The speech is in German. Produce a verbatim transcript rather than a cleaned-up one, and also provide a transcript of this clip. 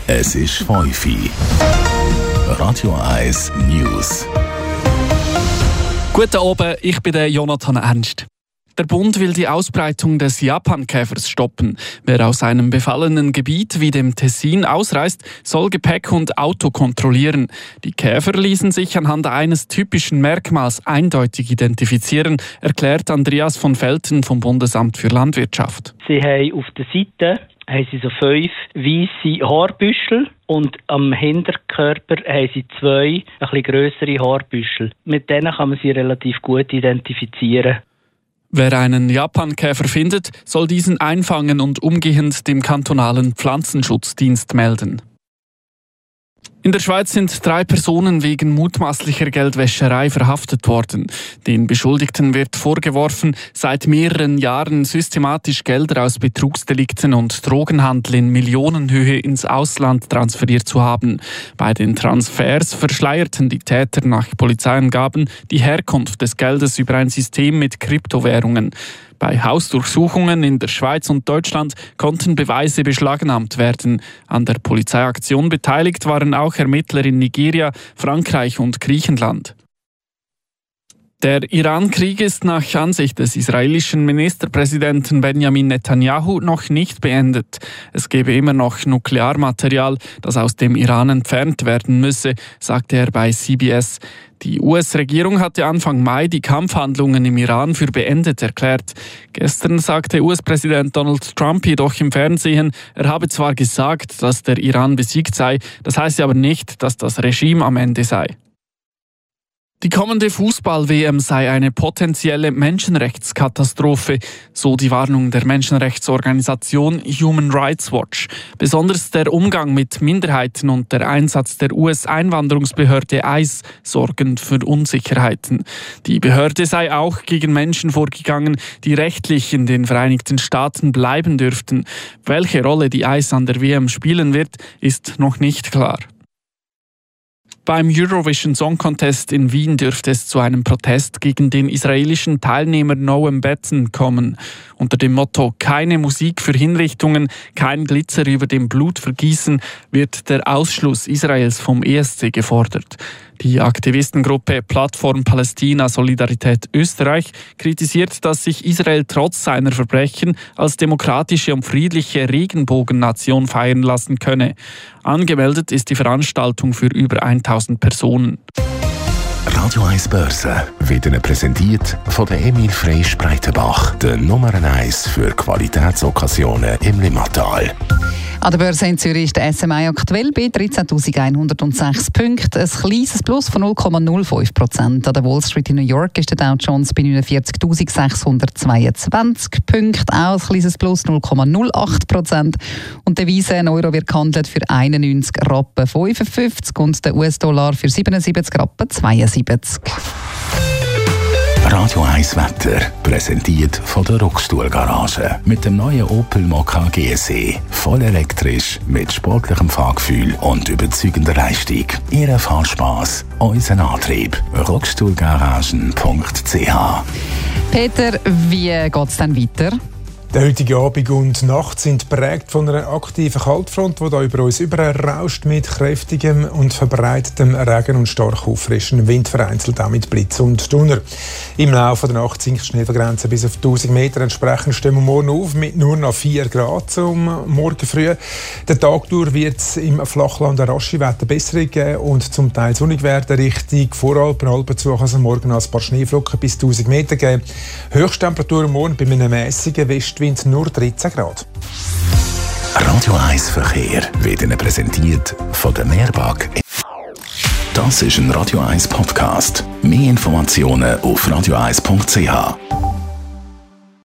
Es ist fünf Uhr. Radio eins News. Guten Abend, ich bin der Jonathan Ernst. Der Bund will die Ausbreitung des Japankäfers stoppen. Wer aus einem befallenen Gebiet wie dem Tessin ausreist, soll Gepäck und Auto kontrollieren. Die Käfer ließen sich anhand eines typischen Merkmals eindeutig identifizieren, erklärt Andreas von Velten vom Bundesamt für Landwirtschaft. Sie haben auf der Seite haben sie so fünf weisse Haarbüschel und am Hinterkörper haben sie zwei ein bisschen grössere Haarbüschel. Mit denen kann man sie relativ gut identifizieren. Wer einen Japankäfer findet, soll diesen einfangen und umgehend dem kantonalen Pflanzenschutzdienst melden. In der Schweiz sind drei Personen wegen mutmaßlicher Geldwäscherei verhaftet worden. Den Beschuldigten wird vorgeworfen, seit mehreren Jahren systematisch Gelder aus Betrugsdelikten und Drogenhandel in Millionenhöhe ins Ausland transferiert zu haben. Bei den Transfers verschleierten die Täter nach Polizeiangaben die Herkunft des Geldes über ein System mit Kryptowährungen. Bei Hausdurchsuchungen in der Schweiz und Deutschland konnten Beweise beschlagnahmt werden. An der Polizeiaktion beteiligt waren auch Ermittler in Nigeria, Frankreich und Griechenland. Der Iran-Krieg ist nach Ansicht des israelischen Ministerpräsidenten Benjamin Netanyahu noch nicht beendet. Es gebe immer noch Nuklearmaterial, das aus dem Iran entfernt werden müsse, sagte er bei C B S. Die U S-Regierung hatte Anfang Mai die Kampfhandlungen im Iran für beendet erklärt. Gestern sagte U S-Präsident Donald Trump jedoch im Fernsehen, er habe zwar gesagt, dass der Iran besiegt sei, das heiße aber nicht, dass das Regime am Ende sei. Die kommende Fußball-W M sei eine potenzielle Menschenrechtskatastrophe, so die Warnung der Menschenrechtsorganisation Human Rights Watch. Besonders der Umgang mit Minderheiten und der Einsatz der U S-Einwanderungsbehörde I C E sorgen für Unsicherheiten. Die Behörde sei auch gegen Menschen vorgegangen, die rechtlich in den Vereinigten Staaten bleiben dürften. Welche Rolle die I C E an der W M spielen wird, ist noch nicht klar. Beim Eurovision Song Contest in Wien dürfte es zu einem Protest gegen den israelischen Teilnehmer Noam Betten kommen. Unter dem Motto „Keine Musik für Hinrichtungen, kein Glitzer über dem Blut vergießen“ wird der Ausschluss Israels vom E S C gefordert. Die Aktivistengruppe Plattform Palästina Solidarität Österreich kritisiert, dass sich Israel trotz seiner Verbrechen als demokratische und friedliche Regenbogennation feiern lassen könne. Angemeldet ist die Veranstaltung für über tausend Personen. Radio eins Börse wird Ihnen präsentiert von der Emil Freysch Breitenbach, der Nummer eins für Qualitätsokkasionen im Limmatal. An der Börse in Zürich ist der S M I aktuell bei dreizehntausendeinhundertsechs Punkten, ein kleines Plus von null Komma null fünf Prozent. An der Wall Street in New York ist der Dow Jones bei neunundvierzigtausendsechshundertzweiundzwanzig Punkten, auch ein kleines Plus, null Komma null acht Prozent. Und der Devise Euro wird gehandelt für einundneunzig Rappen fünfundfünfzig und der U S-Dollar für siebenundsiebzig Rappen zweiundsiebzig. Radio eins Wetter, präsentiert von der Rockstuhl-Garage. Mit dem neuen Opel Mokka G S E. Voll elektrisch, mit sportlichem Fahrgefühl und überzeugender Leistung. Ihren Fahrspass, unseren Antrieb. rockstuhlgaragen punkt c h. Peter, wie geht es dann weiter? Der heutige Abend und Nacht sind geprägt von einer aktiven Kaltfront, die da über uns überrauscht mit kräftigem und verbreitetem Regen und stark auffrischendem Wind, vereinzelt auch mit Blitz und Donner. Im Laufe der Nacht sinkt die Schneefallgrenze bis auf tausend Meter. Entsprechend stehen wir morgen auf mit nur noch vier Grad zum Morgen früh. Der Tag durch wird es im Flachland eine rasche Wetterbesserung geben und zum Teil sonnig werden. Richtung Voralpen, Alpenzug also morgen noch ein paar Schneeflocken bis tausend Meter geben. Höchsttemperatur morgen bei einem mäßigen Westwind nur dreizehn Grad. Radio eins Verkehr wird Ihnen präsentiert von der Meerbag. Das ist ein Radio eins Podcast. Mehr Informationen auf radio eins punkt c h.